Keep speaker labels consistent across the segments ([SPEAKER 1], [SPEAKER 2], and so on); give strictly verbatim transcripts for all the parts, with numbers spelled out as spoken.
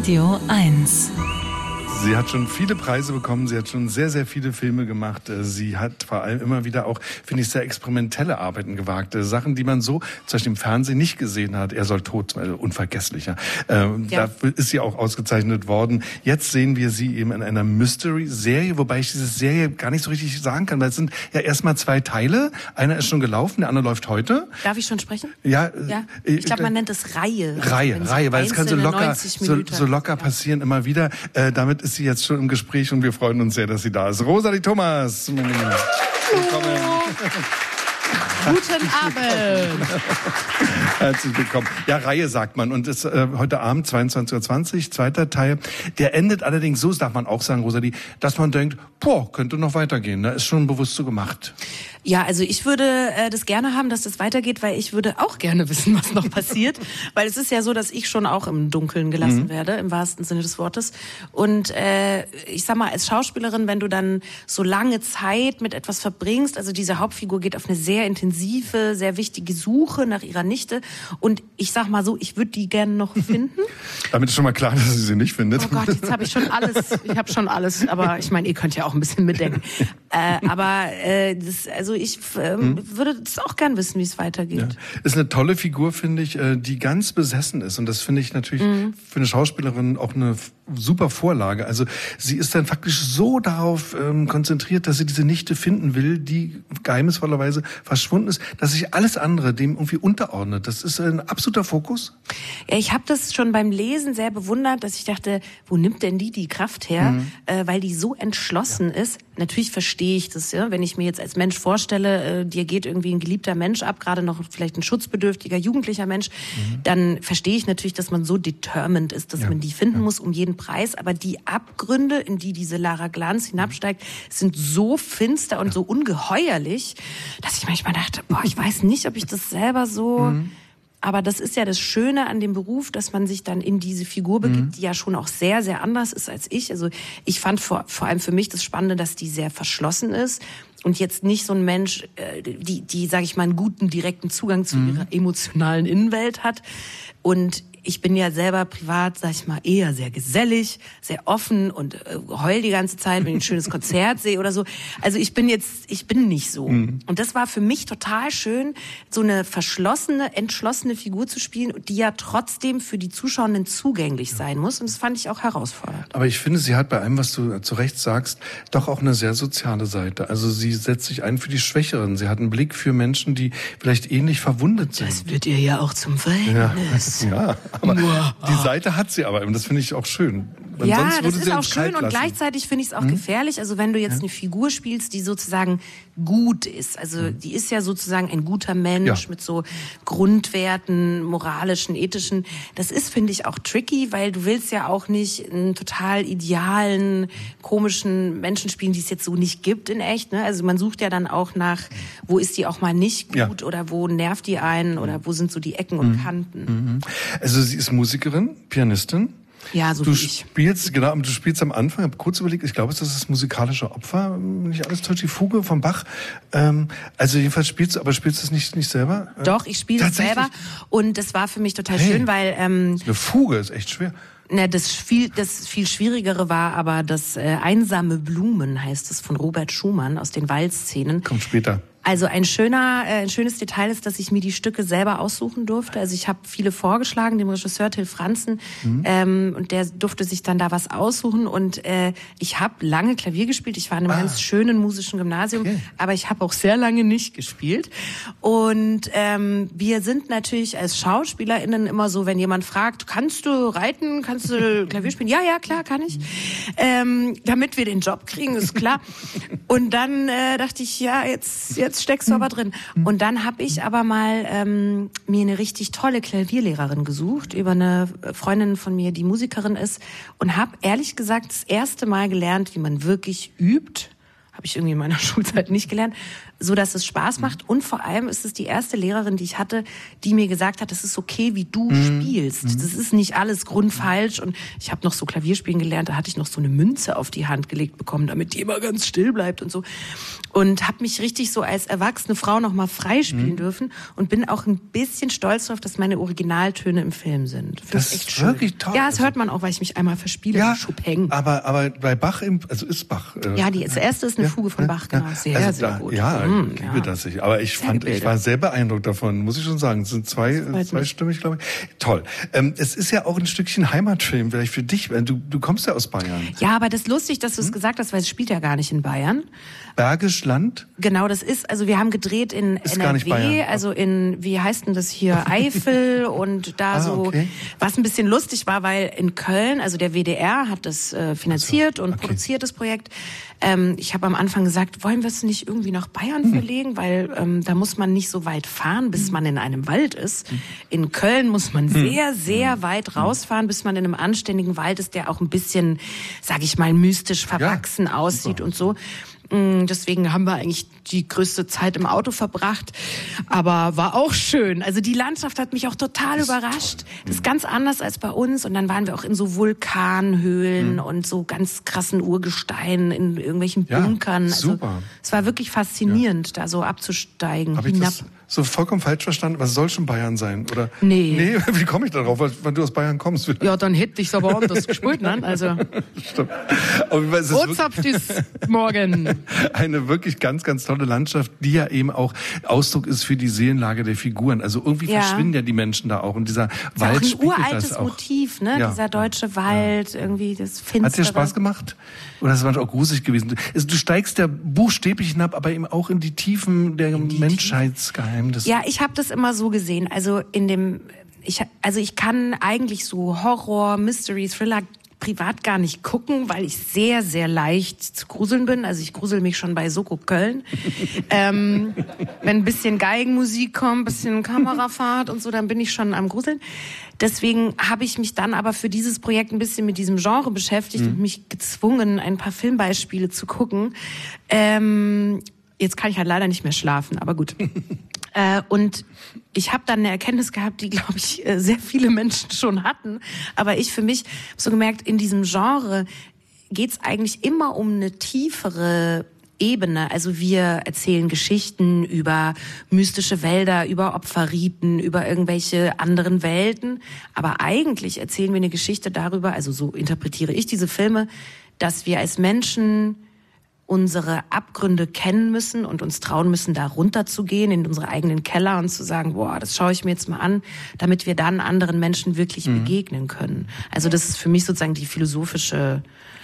[SPEAKER 1] Radio eins.
[SPEAKER 2] Sie hat schon viele Preise bekommen, sie hat schon sehr, sehr viele Filme gemacht. Sie hat vor allem immer wieder auch, finde ich, sehr experimentelle Arbeiten gewagt. Sachen, die man so zum Beispiel im Fernsehen nicht gesehen hat. Er soll tot, also unvergesslicher. Ähm, ja. Da ist sie auch ausgezeichnet worden. Jetzt sehen wir sie eben in einer Mystery-Serie, wobei ich diese Serie gar nicht so richtig sagen kann, weil es sind ja erstmal zwei Teile. Einer ist schon gelaufen, der andere läuft heute.
[SPEAKER 3] Darf ich schon sprechen?
[SPEAKER 2] Ja.
[SPEAKER 3] ja? Ich glaube, man nennt es Reihe.
[SPEAKER 2] Reihe, Reihe, weil es kann so locker, so, so locker ja. passieren immer wieder. Äh, damit ist sie jetzt schon im Gespräch und wir freuen uns sehr, dass sie da ist. Rosalie Thomas. Willkommen.
[SPEAKER 3] Guten Abend.
[SPEAKER 2] Herzlich willkommen. Ja, Reihe sagt man. Und ist äh, heute Abend zweiundzwanzig Uhr zwanzig, zweiter Teil. Der endet allerdings so, das darf man auch sagen, Rosalie, dass man denkt, boah, könnte noch weitergehen. Da ist schon bewusst so gemacht.
[SPEAKER 3] Ja, also ich würde äh, das gerne haben, dass das weitergeht, weil ich würde auch gerne wissen, was noch passiert. Weil es ist ja so, dass ich schon auch im Dunkeln gelassen mhm. werde, im wahrsten Sinne des Wortes. Und äh, ich sag mal, als Schauspielerin, wenn du dann so lange Zeit mit etwas verbringst, also diese Hauptfigur geht auf eine sehr intensive, sehr wichtige Suche nach ihrer Nichte. Und ich sag mal so, ich würde die gerne noch finden.
[SPEAKER 2] Damit ist schon mal klar, dass sie sie nicht findet.
[SPEAKER 3] Oh Gott, jetzt habe ich schon alles. Ich habe schon alles. Aber ich meine, ihr könnt ja auch ein bisschen mitdenken. äh, aber äh, das, also ich äh, hm? würde das auch gern wissen, wie es weitergeht. Ja.
[SPEAKER 2] Ist eine tolle Figur, finde ich, äh, die ganz besessen ist. Und das finde ich natürlich mhm. für eine Schauspielerin auch eine super Vorlage. Also sie ist dann faktisch so darauf ähm, konzentriert, dass sie diese Nichte finden will, die geheimnisvollerweise verschwunden ist, dass sich alles andere dem irgendwie unterordnet. Das ist ein absoluter Fokus.
[SPEAKER 3] Ja, ich habe das schon beim Lesen sehr bewundert, dass ich dachte, wo nimmt denn die die Kraft her? Mhm. Äh, weil die so entschlossen ja. ist. Natürlich verstehe ich das, ja, wenn ich mir jetzt als Mensch vorstelle, äh, dir geht irgendwie ein geliebter Mensch ab, gerade noch vielleicht ein schutzbedürftiger jugendlicher Mensch, mhm. dann verstehe ich natürlich, dass man so determined ist, dass ja. man die finden ja. muss um jeden Preis. Aber die Abgründe, in die diese Lara Glantz hinabsteigt, sind so finster und ja. so ungeheuerlich, dass ich manchmal dachte, boah, ich weiß nicht, ob ich das selber so... Mhm. Aber das ist ja das Schöne an dem Beruf, dass man sich dann in diese Figur begibt, mhm. die ja schon auch sehr, sehr anders ist als ich. Also ich fand vor, vor allem für mich das Spannende, dass die sehr verschlossen ist und jetzt nicht so ein Mensch, die, die sage ich mal, einen guten, direkten Zugang zu mhm. ihrer emotionalen Innenwelt hat. Und ich bin ja selber privat, sag ich mal, eher sehr gesellig, sehr offen und äh, heul die ganze Zeit, wenn ich ein schönes Konzert sehe oder so. Also ich bin jetzt, ich bin nicht so. Mhm. Und das war für mich total schön, so eine verschlossene, entschlossene Figur zu spielen, die ja trotzdem für die Zuschauenden zugänglich sein muss. Und das fand ich auch herausfordernd.
[SPEAKER 2] Aber ich finde, sie hat bei allem, was du zu Recht sagst, doch auch eine sehr soziale Seite. Also sie setzt sich ein für die Schwächeren. Sie hat einen Blick für Menschen, die vielleicht ähnlich verwundet sind.
[SPEAKER 3] Das wird ihr ja auch zum Verhängnis.
[SPEAKER 2] Ja, ja. Aber die Seite hat sie aber, und das finde ich auch schön.
[SPEAKER 3] Weil ja, das ist auch schön und gleichzeitig finde ich es auch hm? gefährlich. Also wenn du jetzt ja. eine Figur spielst, die sozusagen gut ist, also hm. die ist ja sozusagen ein guter Mensch ja. mit so Grundwerten, moralischen, ethischen. Das ist, finde ich, auch tricky, weil du willst ja auch nicht einen total idealen, komischen Menschen spielen, die es jetzt so nicht gibt in echt. Ne? Also man sucht ja dann auch nach, wo ist die auch mal nicht gut ja. oder wo nervt die einen oder wo sind so die Ecken und Kanten.
[SPEAKER 2] Also sie ist Musikerin, Pianistin.
[SPEAKER 3] Ja, so
[SPEAKER 2] du
[SPEAKER 3] wie ich.
[SPEAKER 2] spielst, genau, du spielst am Anfang, ich habe kurz überlegt, ich glaube, es ist das musikalische Opfer, nicht alles täuscht, die Fuge von Bach. Ähm, also jedenfalls spielst du, aber spielst du es nicht, nicht selber?
[SPEAKER 3] Doch, ich spiele es selber und das war für mich total hey, schön, weil... Ähm,
[SPEAKER 2] eine Fuge ist echt schwer.
[SPEAKER 3] Na, das viel, das viel Schwierigere war aber das äh, Einsame Blumen, heißt es, von Robert Schumann aus den Waldszenen.
[SPEAKER 2] Kommt später.
[SPEAKER 3] Also ein schöner, äh, ein schönes Detail ist, dass ich mir die Stücke selber aussuchen durfte. Also ich habe viele vorgeschlagen, dem Regisseur Till Franzen, mhm. ähm, und der durfte sich dann da was aussuchen. Und äh, ich habe lange Klavier gespielt. Ich war in einem ah. ganz schönen musischen Gymnasium, okay. aber ich habe auch sehr lange nicht gespielt. Und ähm, wir sind natürlich als SchauspielerInnen immer so, wenn jemand fragt, kannst du reiten, kannst du Klavier spielen? Ja, ja, klar, kann ich. Ähm, damit wir den Job kriegen, ist klar. Und dann äh, dachte ich, ja, jetzt jetzt steckst du aber drin. Und dann habe ich aber mal ähm, mir eine richtig tolle Klavierlehrerin gesucht, über eine Freundin von mir, die Musikerin ist, und habe ehrlich gesagt das erste Mal gelernt, wie man wirklich übt. Habe ich irgendwie in meiner Schulzeit nicht gelernt. so dass es Spaß macht. Und vor allem ist es die erste Lehrerin, die ich hatte, die mir gesagt hat, es ist okay, wie du mhm. spielst. Mhm. Das ist nicht alles grundfalsch. Und ich habe noch so Klavierspielen gelernt, da hatte ich noch so eine Münze auf die Hand gelegt bekommen, damit die immer ganz still bleibt und so. Und habe mich richtig so als erwachsene Frau noch mal freispielen mhm. dürfen und bin auch ein bisschen stolz darauf, dass meine Originaltöne im Film sind. Find
[SPEAKER 2] das
[SPEAKER 3] echt
[SPEAKER 2] ist
[SPEAKER 3] schön.
[SPEAKER 2] wirklich toll.
[SPEAKER 3] Ja, das hört man auch, weil ich mich einmal verspiele.
[SPEAKER 2] Ja,
[SPEAKER 3] Chopin.
[SPEAKER 2] Aber, aber bei Bach, im, also ist Bach. Äh,
[SPEAKER 3] ja, die das erste ist eine
[SPEAKER 2] ja,
[SPEAKER 3] Fuge von
[SPEAKER 2] ja,
[SPEAKER 3] Bach, genau. Sehr,
[SPEAKER 2] also
[SPEAKER 3] sehr
[SPEAKER 2] da,
[SPEAKER 3] gut.
[SPEAKER 2] Ja,
[SPEAKER 3] hm,
[SPEAKER 2] ich liebe
[SPEAKER 3] ja.
[SPEAKER 2] das. Ich, aber ich fand, ich war sehr beeindruckt davon, muss ich schon sagen. Es sind zwei, zweistimmig, glaube ich. Toll. Ähm, es ist ja auch ein Stückchen Heimatfilm, vielleicht für dich. Du, du kommst ja aus Bayern.
[SPEAKER 3] Ja, aber das ist lustig, dass du es hm? gesagt hast, weil es spielt ja gar nicht in Bayern.
[SPEAKER 2] Bergisch Land?
[SPEAKER 3] Genau, das ist, also wir haben gedreht in
[SPEAKER 2] ist
[SPEAKER 3] N R W,
[SPEAKER 2] gar nicht Bayern.
[SPEAKER 3] Also in, wie heißt denn das hier, Eifel und da
[SPEAKER 2] ah,
[SPEAKER 3] so,
[SPEAKER 2] okay.
[SPEAKER 3] was ein bisschen lustig war, weil in Köln, also der W D R hat das äh, finanziert
[SPEAKER 2] so,
[SPEAKER 3] und
[SPEAKER 2] okay.
[SPEAKER 3] produziert das Projekt. Ähm, ich habe am Anfang gesagt, wollen wir es nicht irgendwie nach Bayern hm. verlegen, weil ähm, da muss man nicht so weit fahren, bis hm. man in einem Wald ist. Hm. In Köln muss man hm. sehr, sehr weit rausfahren, bis man in einem anständigen Wald ist, der auch ein bisschen, sag ich mal, mystisch verwachsen ja, aussieht super. Und so. Deswegen haben wir eigentlich die größte Zeit im Auto verbracht, aber war auch schön. Also die Landschaft hat mich auch total das überrascht. Das ist ganz anders als bei uns. Und dann waren wir auch in so Vulkanhöhlen mhm. und so ganz krassen Urgesteinen in irgendwelchen
[SPEAKER 2] ja,
[SPEAKER 3] Bunkern. Also
[SPEAKER 2] super.
[SPEAKER 3] Es war wirklich faszinierend, ja. da so abzusteigen, Hab hinab.
[SPEAKER 2] Ich das so vollkommen falsch verstanden? Was soll schon Bayern sein? Oder?
[SPEAKER 3] Nee.
[SPEAKER 2] Nee, wie komme ich darauf, weil, weil du aus Bayern kommst?
[SPEAKER 3] Ja, dann hätte ich es aber anders gespielt, ne? Also.
[SPEAKER 2] Stimmt.
[SPEAKER 3] Botschaft ist morgen.
[SPEAKER 2] Eine wirklich ganz, ganz tolle Landschaft, die ja eben auch Ausdruck ist für die Seelenlage der Figuren. Also irgendwie ja. verschwinden ja die Menschen da auch und dieser
[SPEAKER 3] ist
[SPEAKER 2] Wald
[SPEAKER 3] auch ein
[SPEAKER 2] spiegelt
[SPEAKER 3] uraltes
[SPEAKER 2] das auch.
[SPEAKER 3] Motiv, ne?
[SPEAKER 2] Ja.
[SPEAKER 3] Dieser deutsche Wald, ja. irgendwie das Finstere.
[SPEAKER 2] Hat dir Spaß gemacht? Oder ist es manchmal auch gruselig gewesen? Du steigst ja buchstäblich hinab, aber eben auch in die Tiefen der die Menschheitsgeheimnisse.
[SPEAKER 3] Ja, ich habe das immer so gesehen. Also in dem, ich, also ich kann eigentlich so Horror, Mystery, Thriller privat gar nicht gucken, weil ich sehr, sehr leicht zu gruseln bin. Also ich grusel mich schon bei Soko Köln. ähm, wenn ein bisschen Geigenmusik kommt, ein bisschen Kamerafahrt und so, dann bin ich schon am Gruseln. Deswegen habe ich mich dann aber für dieses Projekt ein bisschen mit diesem Genre beschäftigt mhm. und mich gezwungen, ein paar Filmbeispiele zu gucken. Ähm, jetzt kann ich halt leider nicht mehr schlafen, aber gut. Äh, und ich habe dann eine Erkenntnis gehabt, die, glaube ich, sehr viele Menschen schon hatten. Aber ich für mich habe so gemerkt, in diesem Genre geht's eigentlich immer um eine tiefere Ebene. Also wir erzählen Geschichten über mystische Wälder, über Opferriten, über irgendwelche anderen Welten. Aber eigentlich erzählen wir eine Geschichte darüber, also so interpretiere ich diese Filme, dass wir als Menschen unsere Abgründe kennen müssen und uns trauen müssen, da runterzugehen in unsere eigenen Keller und zu sagen, boah, das schaue ich mir jetzt mal an, damit wir dann anderen Menschen wirklich mhm. begegnen können. Also das ist für mich sozusagen die philosophische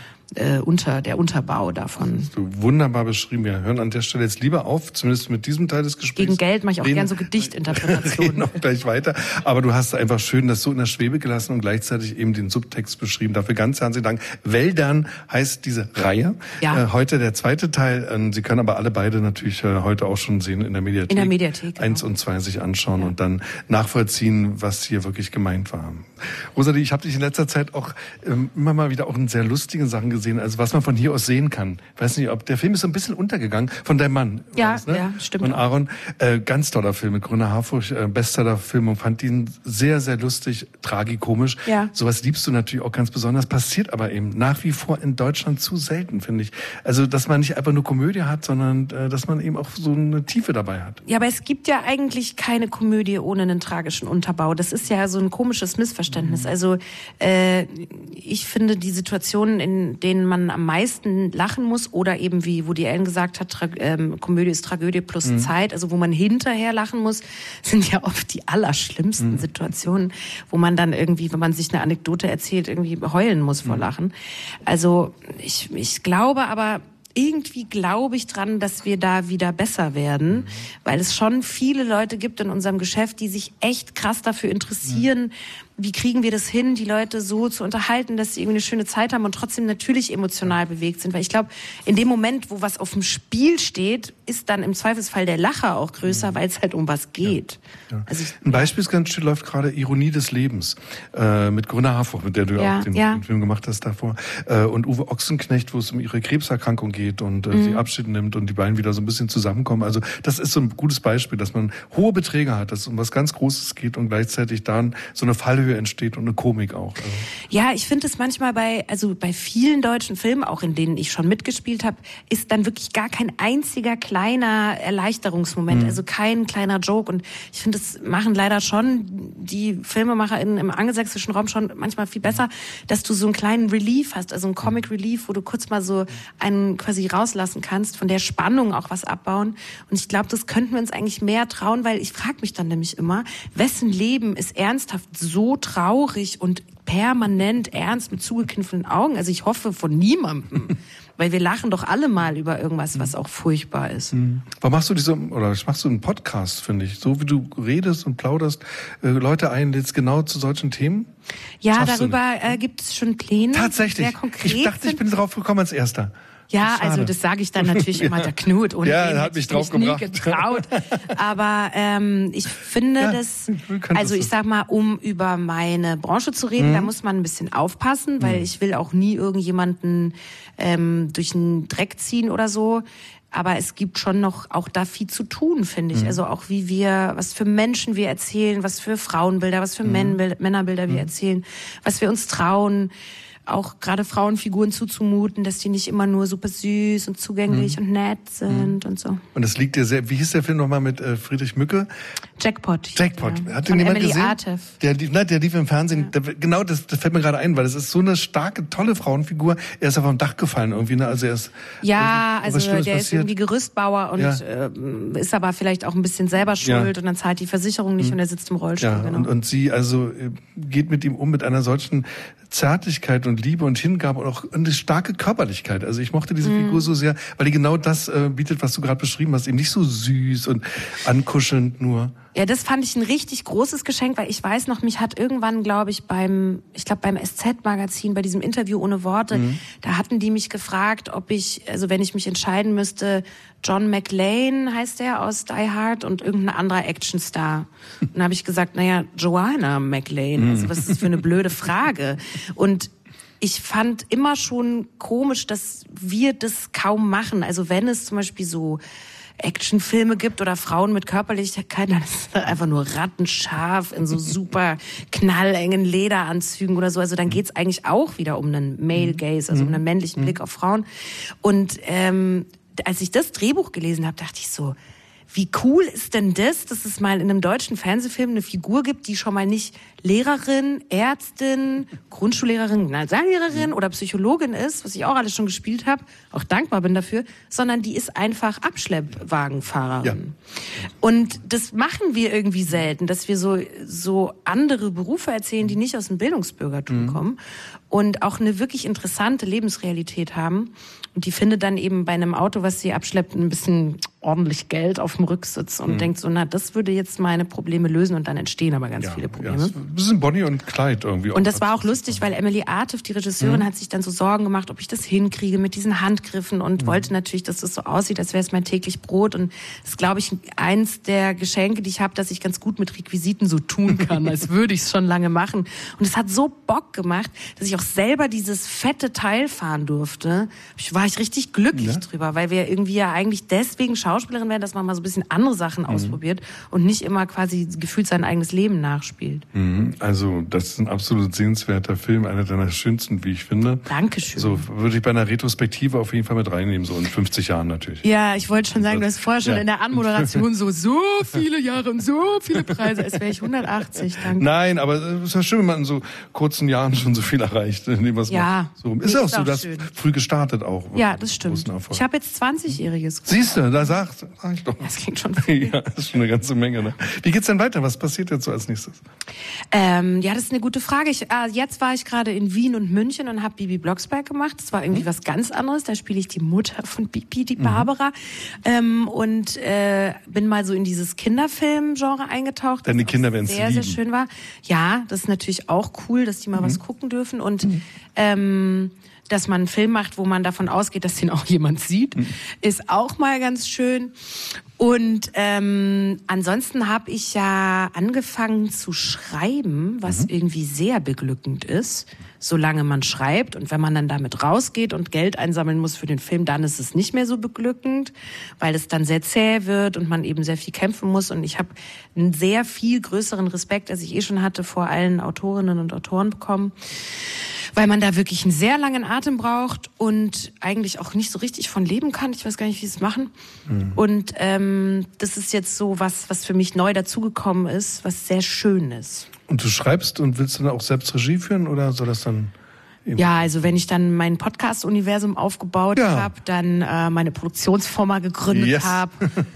[SPEAKER 3] äh, unter der Unterbau davon.
[SPEAKER 2] Das hast du wunderbar beschrieben. Wir hören an der Stelle jetzt lieber auf, zumindest mit diesem Teil des Gesprächs.
[SPEAKER 3] Gegen Geld mache ich auch reden, gern so Gedichtinterpretationen.
[SPEAKER 2] Reden auch gleich weiter. Aber du hast einfach schön das so in der Schwebe gelassen und gleichzeitig eben den Subtext beschrieben. Dafür ganz herzlichen Dank. Wäldern heißt diese Reihe.
[SPEAKER 3] Ja.
[SPEAKER 2] Äh, heute der zweite Teil. Sie können aber alle beide natürlich äh, heute auch schon sehen in der Mediathek.
[SPEAKER 3] In der Mediathek. Genau.
[SPEAKER 2] Eins und zwei sich anschauen
[SPEAKER 3] ja.
[SPEAKER 2] und dann nachvollziehen, was hier wirklich gemeint war. Rosalie, ich habe dich in letzter Zeit auch ähm, immer mal wieder auch in sehr lustigen Sachen gesehen. Also was man von hier aus sehen kann. Ich weiß nicht, ob der Film ist so ein bisschen untergegangen von deinem Mann.
[SPEAKER 3] Ja,
[SPEAKER 2] das, ne?
[SPEAKER 3] ja, stimmt.
[SPEAKER 2] Von Aaron. Äh, ganz toller Film mit Grüner Harfurch, äh, Bestseller-Film und fand ihn sehr, sehr lustig, tragikomisch.
[SPEAKER 3] Ja.
[SPEAKER 2] Sowas liebst du natürlich auch ganz besonders, passiert aber eben nach wie vor in Deutschland zu selten, finde ich. Also, dass man nicht einfach nur Komödie hat, sondern äh, dass man eben auch so eine Tiefe dabei hat.
[SPEAKER 3] Ja, aber es gibt ja eigentlich keine Komödie ohne einen tragischen Unterbau. Das ist ja so ein komisches Missverständnis. Mhm. Also äh, ich finde die Situationen, in denen man am meisten lachen muss oder eben wie Woody Allen gesagt hat, Tra- ähm, Komödie ist Tragödie plus mhm. Zeit, also wo man hinterher lachen muss, sind ja oft die allerschlimmsten mhm. Situationen, wo man dann irgendwie, wenn man sich eine Anekdote erzählt, irgendwie heulen muss vor Lachen. Also ich, ich glaube aber, irgendwie glaube ich dran, dass wir da wieder besser werden, weil es schon viele Leute gibt in unserem Geschäft, die sich echt krass dafür interessieren, wie kriegen wir das hin, die Leute so zu unterhalten, dass sie irgendwie eine schöne Zeit haben und trotzdem natürlich emotional bewegt sind. Weil ich glaube, in dem Moment, wo was auf dem Spiel steht, ist dann im Zweifelsfall der Lacher auch größer, mhm. weil es halt um was geht.
[SPEAKER 2] Ja. Ja.
[SPEAKER 3] Also ich,
[SPEAKER 2] ein Beispiel ist ganz schön, läuft gerade Ironie des Lebens äh, mit Corinna Harfouch, mit der du ja auch den,
[SPEAKER 3] ja.
[SPEAKER 2] den Film gemacht hast davor. Äh, und Uwe Ochsenknecht, wo es um ihre Krebserkrankung geht und äh, mhm. sie Abschied nimmt und die beiden wieder so ein bisschen zusammenkommen. Also das ist so ein gutes Beispiel, dass man hohe Beträge hat, dass es um was ganz Großes geht und gleichzeitig dann so eine Fallhöhe entsteht und eine Komik auch. Also.
[SPEAKER 3] Ja, ich finde es manchmal bei, also bei vielen deutschen Filmen, auch in denen ich schon mitgespielt habe, ist dann wirklich gar kein einziger kleiner Erleichterungsmoment, mhm. also kein kleiner Joke. Und ich finde, das machen leider schon die FilmemacherInnen im angelsächsischen Raum schon manchmal viel besser, dass du so einen kleinen Relief hast, also einen Comic Relief, wo du kurz mal so einen quasi rauslassen kannst, von der Spannung auch was abbauen. Und ich glaube, das könnten wir uns eigentlich mehr trauen, weil ich frage mich dann nämlich immer, wessen Leben ist ernsthaft so traurig und permanent ernst mit zugekniffenen Augen? Also ich hoffe von niemandem. Weil wir lachen doch alle mal über irgendwas, was auch furchtbar ist.
[SPEAKER 2] Mhm. Warum machst du diese, oder machst du einen Podcast, finde ich? So wie du redest und plauderst, äh, Leute einlädst genau zu solchen Themen?
[SPEAKER 3] Ja, Schaffst darüber äh, gibt es schon Pläne.
[SPEAKER 2] Tatsächlich.
[SPEAKER 3] Sehr konkret
[SPEAKER 2] ich dachte, ich bin drauf gekommen als Erster.
[SPEAKER 3] Ja, also das sage ich dann natürlich immer der Knut. Ohne
[SPEAKER 2] ja,
[SPEAKER 3] den
[SPEAKER 2] er hat mich drauf gebracht.
[SPEAKER 3] Nie getraut. Aber ähm, ich finde, ja, dass, also ich sag mal, um über meine Branche zu reden, mhm. da muss man ein bisschen aufpassen, weil mhm. ich will auch nie irgendjemanden ähm, durch den Dreck ziehen oder so. Aber es gibt schon noch auch da viel zu tun, finde ich. Mhm. Also auch wie wir, was für Menschen wir erzählen, was für Frauenbilder, was für mhm. Männerbilder wir mhm. erzählen, was wir uns trauen. Auch gerade Frauenfiguren zuzumuten, dass die nicht immer nur super süß und zugänglich mhm. und nett sind mhm. und so.
[SPEAKER 2] Und das liegt dir sehr, wie hieß der Film nochmal mit äh, Friedrich Mücke?
[SPEAKER 3] Jackpot.
[SPEAKER 2] Jackpot.
[SPEAKER 3] Ja.
[SPEAKER 2] Hat den jemand
[SPEAKER 3] Emily
[SPEAKER 2] gesehen?
[SPEAKER 3] Artef.
[SPEAKER 2] Der lief, nein, der lief im Fernsehen. Ja. Der, genau, das, das fällt mir gerade ein, weil das ist so eine starke, tolle Frauenfigur. Er ist auf dem Dach gefallen irgendwie, ne? Also er ist.
[SPEAKER 3] Ja, also der
[SPEAKER 2] passiert?
[SPEAKER 3] ist irgendwie Gerüstbauer und
[SPEAKER 2] ja.
[SPEAKER 3] äh, ist aber vielleicht auch ein bisschen selber schuld ja. und dann zahlt die Versicherung nicht mhm. und er sitzt im Rollstuhl.
[SPEAKER 2] Ja,
[SPEAKER 3] genau.
[SPEAKER 2] und, und sie also geht mit ihm um mit einer solchen Zärtlichkeit und Liebe und Hingabe und auch eine starke Körperlichkeit. Also ich mochte diese mm. Figur so sehr, weil die genau das äh, bietet, was du gerade beschrieben hast. Eben nicht so süß und ankuschelnd nur.
[SPEAKER 3] Ja, das fand ich ein richtig großes Geschenk, weil ich weiß noch, mich hat irgendwann, glaube ich, beim, ich glaube beim S Z-Magazin, bei diesem Interview ohne Worte, mhm. da hatten die mich gefragt, ob ich, also wenn ich mich entscheiden müsste, John McClane heißt der aus Die Hard und irgendein anderer Actionstar. Und dann habe ich gesagt, naja, Joanna McClane, also was ist das für eine blöde Frage? Und ich fand immer schon komisch, dass wir das kaum machen. Also wenn es zum Beispiel so Actionfilme gibt oder Frauen mit Körperlichkeit, dann ist das einfach nur rattenscharf in so super knallengen Lederanzügen oder so. Also dann geht's eigentlich auch wieder um einen Male Gaze, also um einen männlichen Blick auf Frauen. Und ähm, als ich das Drehbuch gelesen habe, dachte ich so, wie cool ist denn das, dass es mal in einem deutschen Fernsehfilm eine Figur gibt, die schon mal nicht Lehrerin, Ärztin, Grundschullehrerin, Gymnasiallehrerin oder Psychologin ist, was ich auch alles schon gespielt habe, auch dankbar bin dafür, sondern die ist einfach Abschleppwagenfahrerin. Ja. Und das machen wir irgendwie selten, dass wir so so andere Berufe erzählen, die nicht aus dem Bildungsbürgertum mhm. kommen und auch eine wirklich interessante Lebensrealität haben. Und die findet dann eben bei einem Auto, was sie abschleppt, ein bisschen ordentlich Geld auf dem Rücksitz und mhm. denkt so, na, das würde jetzt meine Probleme lösen und dann entstehen aber ganz
[SPEAKER 2] ja,
[SPEAKER 3] viele Probleme.
[SPEAKER 2] Ja, ein bisschen Bonnie und Clyde irgendwie.
[SPEAKER 3] Und das war auch lustig, weil Emily Artef, die Regisseurin, mhm. hat sich dann so Sorgen gemacht, ob ich das hinkriege mit diesen Handgriffen und mhm. wollte natürlich, dass das so aussieht, als wäre es mein täglich Brot. Und das ist, glaube ich, eins der Geschenke, die ich habe, dass ich ganz gut mit Requisiten so tun kann, als würde ich es schon lange machen. Und es hat so Bock gemacht, dass ich auch selber dieses fette Teil fahren durfte. Ich war ich richtig glücklich ja. drüber, weil wir irgendwie ja eigentlich deswegen Schauspielerin werden, dass man mal so ein bisschen andere Sachen mhm. ausprobiert und nicht immer quasi gefühlt sein eigenes Leben nachspielt.
[SPEAKER 2] Mhm. Also das ist ein absolut sehenswerter Film, einer deiner schönsten, wie ich finde.
[SPEAKER 3] Dankeschön.
[SPEAKER 2] So würde ich bei einer Retrospektive auf jeden Fall mit reinnehmen, so in fünfzig Jahren natürlich.
[SPEAKER 3] Ja, ich wollte schon sagen, du hast vorher schon ja. in der Anmoderation so so viele Jahre und so viele Preise, als wäre ich hundertachtzig. Danke.
[SPEAKER 2] Nein, aber es ist ja schön, wenn man in so kurzen Jahren schon so viel erreicht. In dem, was
[SPEAKER 3] ja,
[SPEAKER 2] man so, ist ja auch so, dass früh gestartet auch.
[SPEAKER 3] Ja, das stimmt. Ich habe jetzt zwanzigjähriges.
[SPEAKER 2] Siehst du, da sag Ach, sag ich doch.
[SPEAKER 3] Das klingt schon viel.
[SPEAKER 2] Ja, das ist schon eine ganze Menge. Ne? Wie geht's denn weiter? Was passiert jetzt so als nächstes?
[SPEAKER 3] Ähm, ja, das ist eine gute Frage. Ich, äh, jetzt war ich gerade in Wien und München und habe Bibi Blocksberg gemacht. Das war irgendwie mhm. was ganz anderes. Da spiele ich die Mutter von Bibi, die Barbara. Mhm. Ähm, und äh, bin mal so in dieses Kinderfilm-Genre eingetaucht.
[SPEAKER 2] Deine Kinder werden es
[SPEAKER 3] sehr,
[SPEAKER 2] lieben.
[SPEAKER 3] sehr schön war. Ja, das ist natürlich auch cool, dass die mal mhm. was gucken dürfen. Und mhm. ähm, dass man einen Film macht, wo man davon ausgeht, dass den auch jemand sieht, mhm. ist auch mal ganz schön. Und ähm, ansonsten habe ich ja angefangen zu schreiben, was mhm. irgendwie sehr beglückend ist, solange man schreibt. Und wenn man dann damit rausgeht und Geld einsammeln muss für den Film, dann ist es nicht mehr so beglückend, weil es dann sehr zäh wird und man eben sehr viel kämpfen muss. Und ich habe einen sehr viel größeren Respekt, als ich eh schon hatte, vor allen Autorinnen und Autoren bekommen, weil man da wirklich einen sehr langen Atem braucht und eigentlich auch nicht so richtig von leben kann. Ich weiß gar nicht, wie sie es machen. Mhm. Und ähm, das ist jetzt so was, was für mich neu dazugekommen ist, was sehr schön ist.
[SPEAKER 2] Und du schreibst und willst dann auch selbst Regie führen oder soll das dann...
[SPEAKER 3] Ja, also wenn ich dann mein Podcast-Universum aufgebaut ja. habe, dann äh, meine Produktionsfirma gegründet yes. habe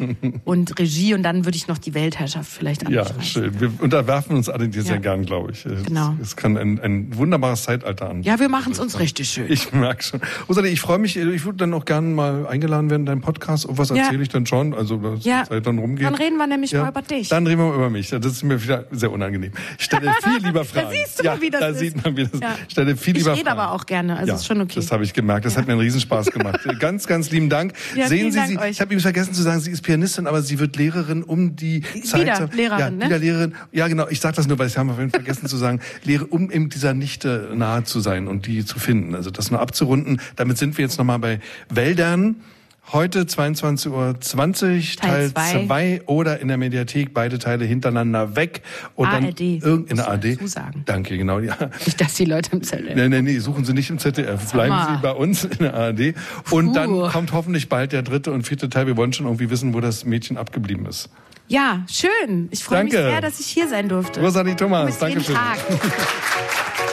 [SPEAKER 3] und Regie und dann würde ich noch die Weltherrschaft vielleicht anschauen.
[SPEAKER 2] Ja, schön. Wir unterwerfen uns alle dir
[SPEAKER 3] ja.
[SPEAKER 2] sehr gern, glaube ich.
[SPEAKER 3] Genau.
[SPEAKER 2] Es, es kann ein, ein wunderbares Zeitalter an.
[SPEAKER 3] Ja, wir machen es uns richtig schön.
[SPEAKER 2] Ich merke schon. Rosalie, ich freue mich, ich würde dann auch gerne mal eingeladen werden in deinen Podcast. Und was ja. erzähle ich dann schon? Also, dass
[SPEAKER 3] ja.
[SPEAKER 2] die Zeit dann rumgeht.
[SPEAKER 3] Dann reden wir nämlich
[SPEAKER 2] ja.
[SPEAKER 3] mal über dich.
[SPEAKER 2] Dann reden wir mal über mich. Das ist mir wieder sehr unangenehm. Ich stelle viel lieber Fragen.
[SPEAKER 3] Da siehst du
[SPEAKER 2] ja,
[SPEAKER 3] mal, wie das
[SPEAKER 2] da
[SPEAKER 3] ist.
[SPEAKER 2] sieht man, wie das
[SPEAKER 3] ja.
[SPEAKER 2] Ich stelle viel lieber
[SPEAKER 3] ich rede
[SPEAKER 2] Fragen.
[SPEAKER 3] aber auch gerne. Also
[SPEAKER 2] ja,
[SPEAKER 3] ist schon okay.
[SPEAKER 2] Das habe ich gemerkt. Das ja. hat mir einen Riesenspaß gemacht. Ganz, ganz lieben Dank.
[SPEAKER 3] Ja,
[SPEAKER 2] Sehen Sie
[SPEAKER 3] Dank
[SPEAKER 2] sie.
[SPEAKER 3] euch.
[SPEAKER 2] Ich habe übrigens vergessen zu sagen, sie ist Pianistin, aber sie wird Lehrerin um die Zeit.
[SPEAKER 3] Wieder Lehrerin,
[SPEAKER 2] ja,
[SPEAKER 3] ne?
[SPEAKER 2] Wieder Lehrerin. Ja, genau. Ich sage das nur, weil ich habe vergessen zu sagen, Lehre, um eben dieser Nichte nahe zu sein und die zu finden. Also das nur abzurunden. Damit sind wir jetzt nochmal bei Wäldern. Heute zweiundzwanzig Uhr zwanzig, Teil zwei oder in der Mediathek, beide Teile hintereinander weg. Und
[SPEAKER 3] A
[SPEAKER 2] dann
[SPEAKER 3] R D.
[SPEAKER 2] In der A R D.
[SPEAKER 3] Sagen.
[SPEAKER 2] Danke, genau. Ja.
[SPEAKER 3] Nicht, dass die Leute im Z D F.
[SPEAKER 2] Nein, nein, nee, suchen Sie nicht im Z D F. Bleiben Sie bei uns in der A R D. Und Puh. Dann kommt hoffentlich bald der dritte und vierte Teil. Wir wollen schon irgendwie wissen, wo das Mädchen abgeblieben ist.
[SPEAKER 3] Ja, schön. Ich freue mich sehr, dass ich hier sein durfte.
[SPEAKER 2] Rosalie Thomas, danke schön.
[SPEAKER 3] Tag.